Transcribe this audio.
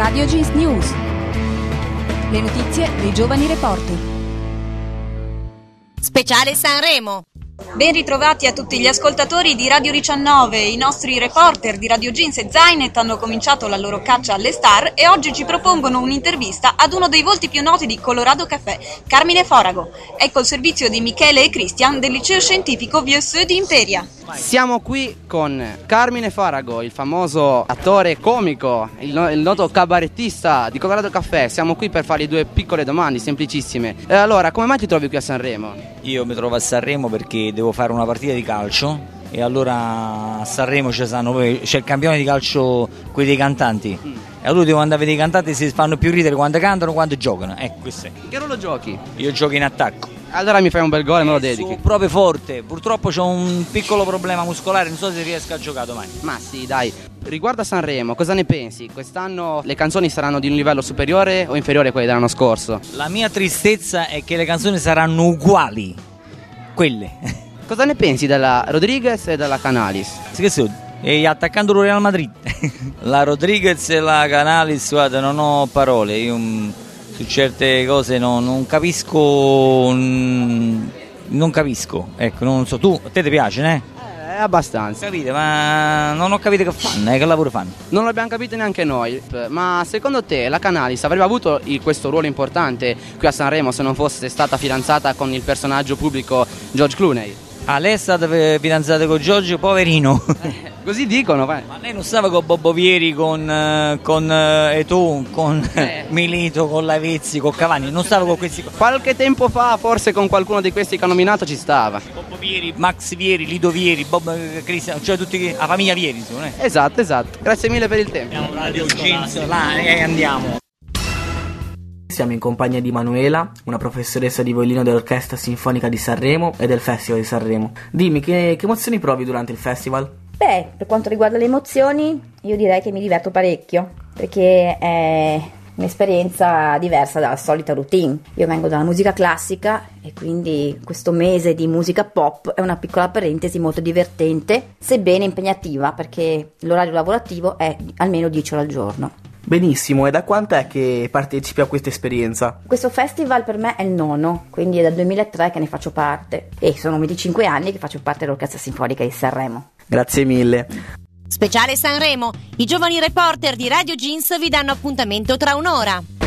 Radio Jeans News. Le notizie dei giovani reporter. Speciale Sanremo. Ben ritrovati a tutti gli ascoltatori di Radio 19. I nostri reporter di Radio Jeans e Zainet hanno cominciato la loro caccia alle star e oggi ci propongono un'intervista ad uno dei volti più noti di Colorado Café, Carmine Forago. Ecco il servizio di Michele e Christian del liceo scientifico VSE di Imperia. Siamo qui con Carmine Forago, il famoso attore comico, il noto cabarettista di Colorado Café. Siamo qui per fargli due piccole domande semplicissime. Allora, come mai ti trovi qui a Sanremo? Io mi trovo a Sanremo perché devo fare una partita di calcio e allora a Sanremo c'è il campione di calcio, quelli dei cantanti. E allora devo andare a vedere i cantanti se fanno più ridere quando cantano quando giocano. Questo è. Che ruolo giochi? Io gioco in attacco. Allora mi fai un bel gol e me lo dedichi. Sono proprio forte, purtroppo ho un piccolo problema muscolare, non so se riesco a giocare domani. Ma sì, dai. Riguardo a Sanremo, cosa ne pensi? Quest'anno le canzoni saranno di un livello superiore o inferiore a quelle dell'anno scorso? La mia tristezza è che le canzoni saranno uguali, quelle. Cosa ne pensi della Rodriguez e della Canalis? Che sono? E attaccando il Real Madrid. La Rodriguez e la Canalis, guarda, non ho parole, io su certe cose non capisco, non capisco, ecco, non so, a te piace, ne? Abbastanza. Capite, ma non ho capito che fanno, che lavoro fanno. Non l'abbiamo capito neanche noi, ma secondo te la Canalis avrebbe avuto questo ruolo importante qui a Sanremo se non fosse stata fidanzata con il personaggio pubblico George Clooney? Lei è stata fidanzata con Giorgio, poverino. Così dicono, vai. Ma lei non stava con Bobbo Vieri, con Eto'o, con Milito, con Lavezzi, con Cavani, non stava con questi. Qualche tempo fa forse con qualcuno di questi che ha nominato ci stava. Bobbo Vieri, Max Vieri, Lido Vieri, Bob Cristian, cioè tutti la famiglia Vieri, insomma. Esatto, grazie mille per il tempo. Andiamo Radio Jeans, là e andiamo. Siamo in compagnia di Manuela, una professoressa di violino dell'Orchestra Sinfonica di Sanremo e del Festival di Sanremo. Dimmi, che emozioni provi durante il festival? Beh, per quanto riguarda le emozioni, io direi che mi diverto parecchio, perché è un'esperienza diversa dalla solita routine. Io vengo dalla musica classica e quindi questo mese di musica pop è una piccola parentesi molto divertente, sebbene impegnativa, perché l'orario lavorativo è almeno 10 ore al giorno. Benissimo, e da quanto è che partecipi a questa esperienza? Questo festival per me è il nono, quindi è dal 2003 che ne faccio parte e sono 25 anni che faccio parte dell'Orchestra Sinfonica di Sanremo. Grazie mille. Speciale Sanremo. I giovani reporter di Radio Jeans vi danno appuntamento tra un'ora.